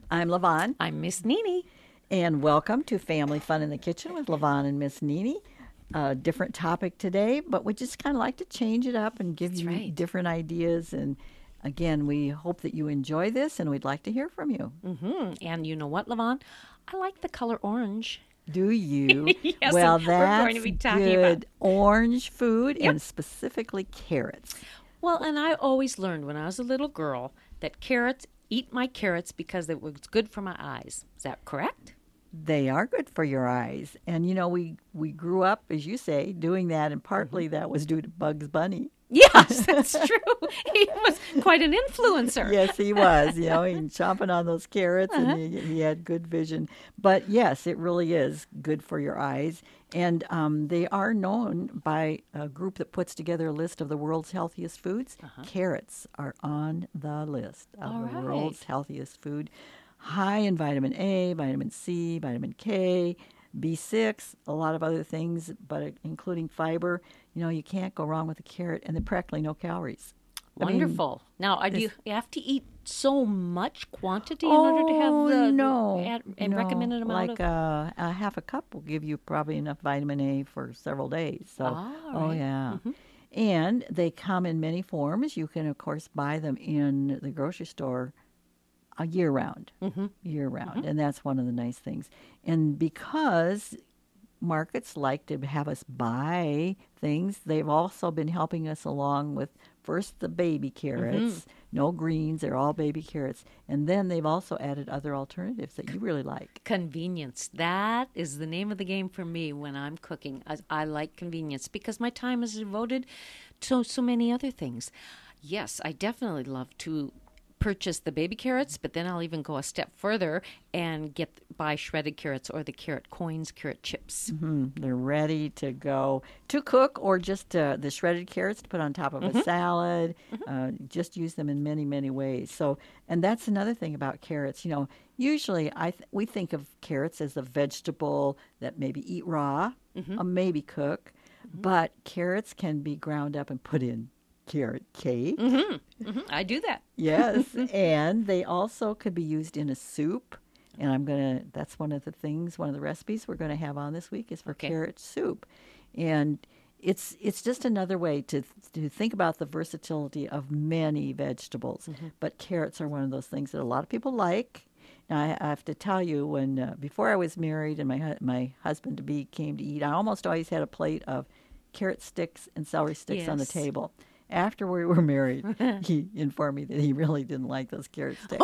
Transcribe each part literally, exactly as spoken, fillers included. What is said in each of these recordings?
I'm Levon, I'm Miss Nini. and welcome to Family Fun in the Kitchen with Levon and Miss Nini. A different topic today, but we just kind of like to change it up and give That's you right. different ideas. And again, we hope that you enjoy this, and we'd like to hear from you. hmm And you know what, Levon? I like the color orange. Do you? Yes, Well, and we're going to that's be talking good. about. Orange food, Yep. and specifically carrots. Well, and I always learned when I was a little girl that carrots, eat my carrots because it was good for my eyes. Is that correct? They are good for your eyes. And you know, we, we grew up, as you say, doing that, and partly that was due to Bugs Bunny. Yes, that's true. He was quite an influencer. Yes, he was. You know, he chomping on those carrots, Uh-huh. and he, he had good vision. But yes, it really is good for your eyes. And um, they are known by a group that puts together a list of the world's healthiest foods. Carrots are on the list of All the world's right. healthiest food. High in vitamin A, vitamin C, vitamin K, B six, a lot of other things, but uh, including fiber. You know, you can't go wrong with a carrot, and they're practically no calories. I mean, Wonderful. Now, uh, do you it's- you have to eat so much quantity in order to have Oh, the no, ad, and no. recommended amount Like of? uh, a half a cup will give you probably enough vitamin A for several days. So, Ah, oh right. yeah. And they come in many forms. You can, of course, buy them in the grocery store uh, year round, Mm-hmm. year round, and that's one of the nice things. And because markets like to have us buy things, they've also been helping us along with first the baby carrots, no greens, they're all baby carrots, and then they've also added other alternatives that you really like. Convenience. That is the name of the game for me when I'm cooking. I, I like convenience because my time is devoted to so many other things. Yes, I definitely love to purchase the baby carrots, but then I'll even go a step further and get buy shredded carrots or the carrot coins, carrot chips. Mm, they're ready to go to cook, or just uh, the shredded carrots to put on top of a salad. Uh, just use them in many, many ways. So, and that's another thing about carrots. You know, usually I th- we think of carrots as a vegetable that maybe eat raw, or maybe cook, but carrots can be ground up and put in carrot cake. hmm I do that. Yes, and they also could be used in a soup. And I'm going to, that's one of the things, one of the recipes we're going to have on this week is for Okay. carrot soup. And it's it's just another way to to think about the versatility of many vegetables. But carrots are one of those things that a lot of people like. Now, I, I have to tell you, when uh, before I was married and my hu- my husband to be came to eat, I almost always had a plate of carrot sticks and celery sticks on the Yes. table. After we were married, he informed me that he really didn't like those carrot sticks.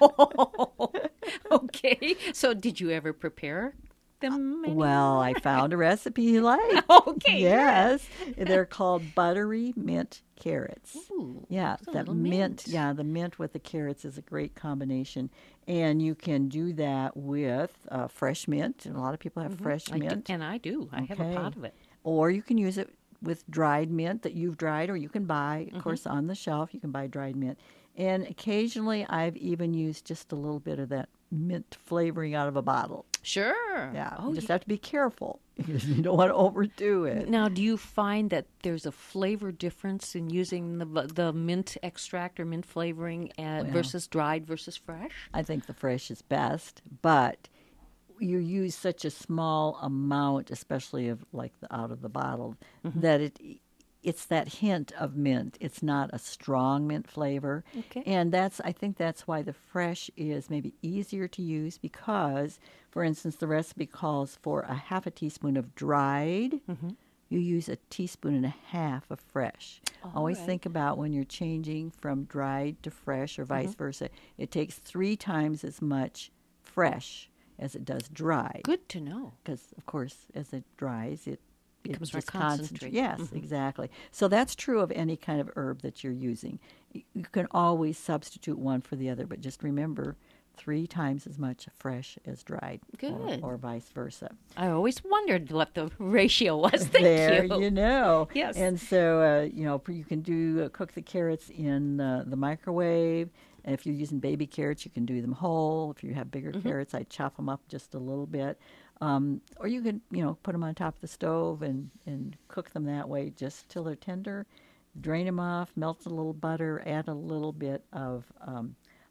Oh, okay. So, did you ever prepare them? anymore? Well, I found a recipe he liked. Okay, Yes. They're called buttery mint carrots. Ooh, Yeah, it's a that little mint. mint. Yeah, the mint with the carrots is a great combination. And you can do that with uh, fresh mint. And a lot of people have fresh Mm-hmm. I do, mint. and I do. I have a Okay. pot of it. Or you can use it with dried mint that you've dried, or you can buy, Mm-hmm. of course, on the shelf. You can buy dried mint. And occasionally I've even used just a little bit of that mint flavoring out of a bottle. Sure. Yeah, Oh, you just have to be careful because you don't want to overdo it. now, do you find that there's a flavor difference in using the the mint extract or mint flavoring uh, Well. versus dried versus fresh? I think the fresh is best, but you use such a small amount, especially of like the out of the bottle, that it it's that hint of mint. It's not a strong mint flavor. Okay. And that's I think that's why the fresh is maybe easier to use because, for instance, the recipe calls for a half a teaspoon of dried. You use a teaspoon and a half of fresh. Always right. think about when you're changing from dried to fresh or vice versa. It takes three times as much fresh as it does dried. Good to know. Because, of course, as it dries, it it Becomes more just concentrates. concentrate. Yes, exactly. So that's true of any kind of herb that you're using. Y- You can always substitute one for the other, but just remember three times as much fresh as dried, or- Good. or, vice versa. I always wondered what the ratio was. Thank there you. know. Yes. And so, uh, you know, you can do uh, cook the carrots in uh, the microwave. And if you're using baby carrots, you can do them whole. If you have bigger carrots, I chop them up just a little bit. Um, or you can, you know, put them on top of the stove and, and cook them that way just till they're tender. Drain them off, melt a little butter, add a little bit of um,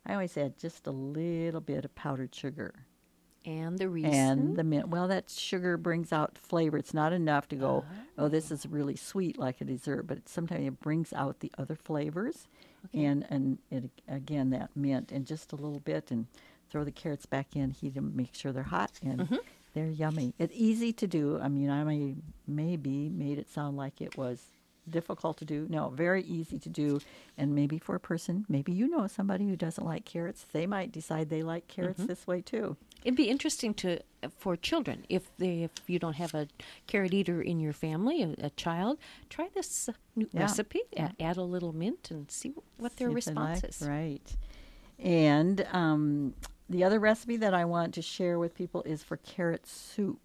I always add just a little bit of powdered sugar. And the reason? And the mint. Well, that sugar brings out flavor. It's not enough to go, oh, oh this is really sweet like a dessert, but sometimes it brings out the other flavors. Okay. And, and it, again, that mint and just a little bit, and throw the carrots back in, heat them, make sure they're hot, and mm-hmm. they're yummy. It's easy to do. I mean, I may, maybe made it sound like it was difficult to do. No, very easy to do. And maybe for a person, maybe you know somebody who doesn't like carrots, they might decide they like carrots mm-hmm. this way too. It'd be interesting to for children, if they if you don't have a carrot eater in your family, a, a child, try this uh, new yeah. recipe. Yeah. Add a little mint and see what see their response like. is. Right. And um, the other recipe that I want to share with people is for carrot soup.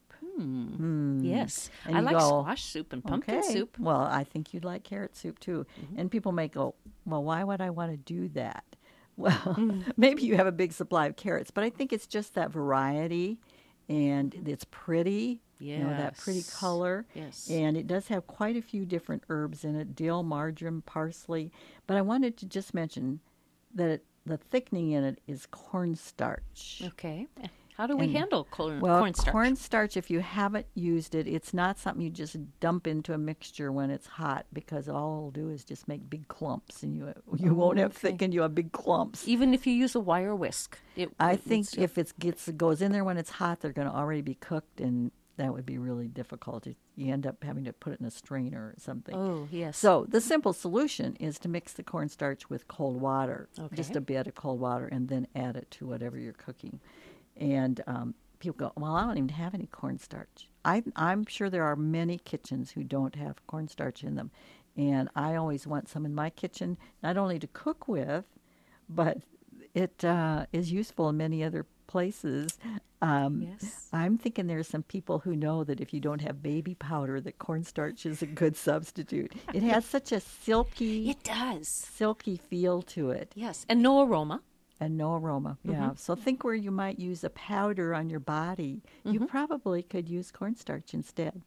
Hmm. Mm. Yes. And I you like go, squash soup and pumpkin okay. soup. Well, I think you'd like carrot soup too. Mm-hmm. And people may go, well, why would I want to do that? Well, mm. maybe you have a big supply of carrots, but I think it's just that variety, and it's pretty. Yes. You know, that pretty color. Yes. And it does have quite a few different herbs in it, dill, marjoram, parsley. But I wanted to just mention that it, the thickening in it is cornstarch. Okay. How do we and, handle corn, well, cornstarch? Cornstarch, if you haven't used it, it's not something you just dump into a mixture when it's hot, because all it'll do is just make big clumps, and you you oh, won't have okay. thickened, you have big clumps. Even if you use a wire whisk? It, I it, think if it gets goes in there when it's hot, they're going to already be cooked, and that would be really difficult. You end up having to put it in a strainer or something. Oh, yes. So the simple solution is to mix the cornstarch with cold water, okay. just a bit of cold water, and then add it to whatever you're cooking. And um, people go, well, I don't even have any cornstarch. I, I'm sure there are many kitchens who don't have cornstarch in them. And I always want some in my kitchen, not only to cook with, but it uh, is useful in many other places. Um, yes. I'm thinking there's some people who know that if you don't have baby powder, that cornstarch is a good substitute. It has such a silky, it does, silky feel to it. Yes, and no aroma. And no aroma, yeah. Mm-hmm. So think where you might use a powder on your body, mm-hmm. you probably could use cornstarch instead.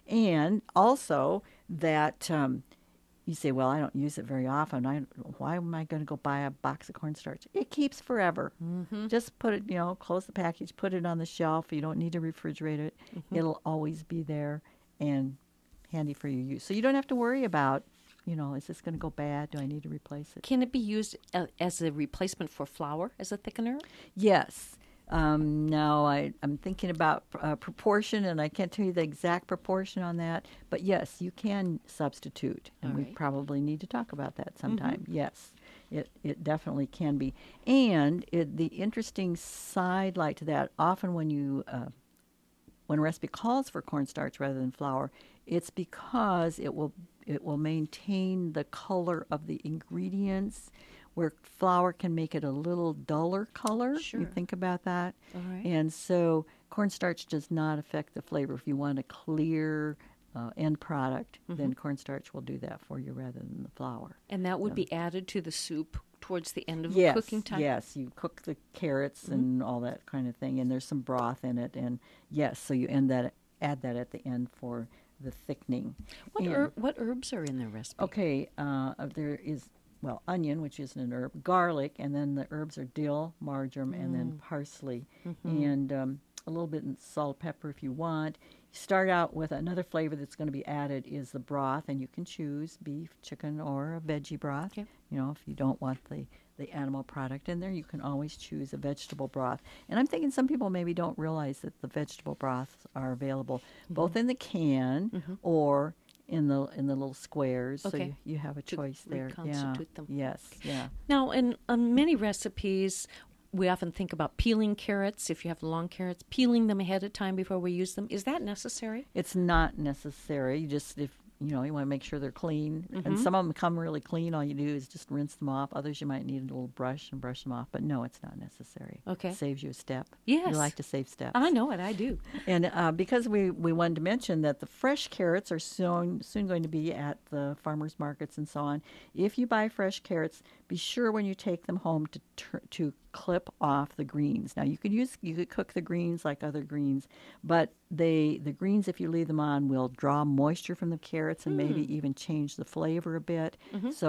And also that um, you say, well, I don't use it very often. I, why am I going to go buy a box of cornstarch? It keeps forever. Mm-hmm. Just put it, you know, close the package, put it on the shelf. You don't need to refrigerate it. Mm-hmm. It'll always be there and handy for your use. So you don't have to worry about, you know, is this going to go bad? Do I need to replace it? Can it be used uh, as a replacement for flour as a thickener? Yes. Um, now, I, I'm thinking about uh, proportion, and I can't tell you the exact proportion on that. But yes, you can substitute, and All we right. probably need to talk about that sometime. Mm-hmm. Yes, it, it definitely can be. And it, the interesting side light to that, often when you uh, when a recipe calls for cornstarch rather than flour, it's because it will it will maintain the color of the ingredients, where flour can make it a little duller color. Sure. You think about that. All right. And so cornstarch does not affect the flavor. If you want a clear uh, end product, mm-hmm. then cornstarch will do that for you rather than the flour. And that would so. be added to the soup towards the end of yes, the cooking time? Yes, you cook the carrots mm-hmm. and all that kind of thing, and there's some broth in it. And yes, so you end that, add that at the end for the thickening. What, and, er- what herbs are in the recipe? Okay, uh, there is, well, onion, which isn't an herb, garlic, and then the herbs are dill, marjoram, mm. and then parsley, mm-hmm. and um, a little bit of salt, pepper if you want. You start out with another flavor that's going to be added is the broth, and you can choose beef, chicken, or a veggie broth. Okay. You know, if you don't want the, the animal product in there, you can always choose a vegetable broth. And I'm thinking some people maybe don't realize that the vegetable broths are available mm-hmm. both in the can mm-hmm. or in the in the little squares, okay. so you, you have a to choice there. Reconstitute yeah. them. Yes, okay. yeah. Now, in on many recipes, we often think about peeling carrots. If you have long carrots, peeling them ahead of time before we use them. Is that necessary? It's not necessary. You just, if you know, you want to make sure they're clean. Mm-hmm. And some of them come really clean. All you do is just rinse them off. Others you might need a little brush and brush them off. But no, it's not necessary. Okay. It saves you a step. Yes. You like to save steps. I know it. I do. And uh, because we, we wanted to mention that the fresh carrots are soon, soon going to be at the farmers markets and so on. If you buy fresh carrots, be sure when you take them home to tur- to clip off the greens. Now you could use you could cook the greens like other greens, but they the greens, if you leave them on, will draw moisture from the carrots and mm. maybe even change the flavor a bit. Mm-hmm. So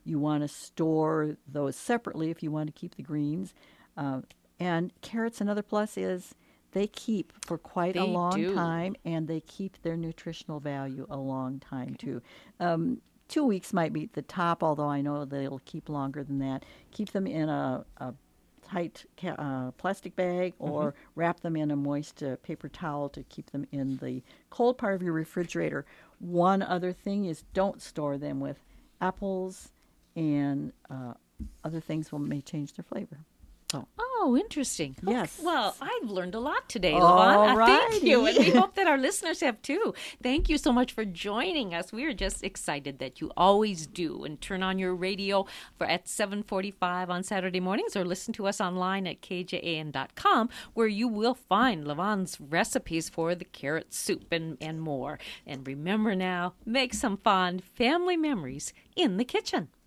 You want to store those separately if you want to keep the greens. Uh, and carrots, another plus is they keep for quite They a long do. time, and they keep their nutritional value a long time, too. Um, two weeks might be the top, although I know they'll keep longer than that. Keep them in a, a tight ca- uh, plastic bag or mm-hmm. wrap them in a moist uh, paper towel to keep them in the cold part of your refrigerator. One other thing is don't store them with apples and uh, other things will may change their flavor. So. Oh, interesting. Yes. Okay. Well, I've learned a lot today, All Levon. Thank you. And righty. we hope that our listeners have too. Thank you so much for joining us. We are just excited that you always do. And turn on your radio for at seven forty-five on Saturday mornings or listen to us online at k j a n dot com where you will find Levon's recipes for the carrot soup and, and more. And remember now, make some fun family memories in the kitchen.